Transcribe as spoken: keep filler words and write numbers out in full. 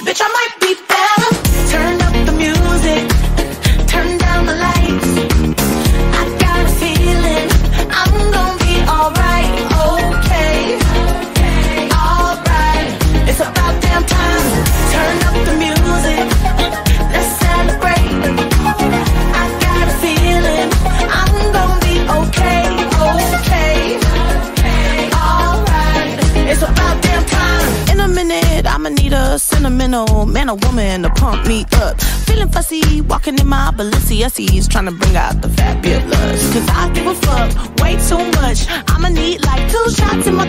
Bitch, I might be better. Turn up the music, turn down the lights. I got a feeling I'm gonna be alright, okay, alright. It's about damn time. Turn up the music, let's celebrate. I got a feeling I'm gonna be okay, okay, alright. It's about damn time. In a minute, I'ma need a sentimental man or woman to pump me up. Feeling fussy, walking in my Balenciennes, trying to bring out the fabulous. Cause I give a fuck way too much. I'ma need like two shots in my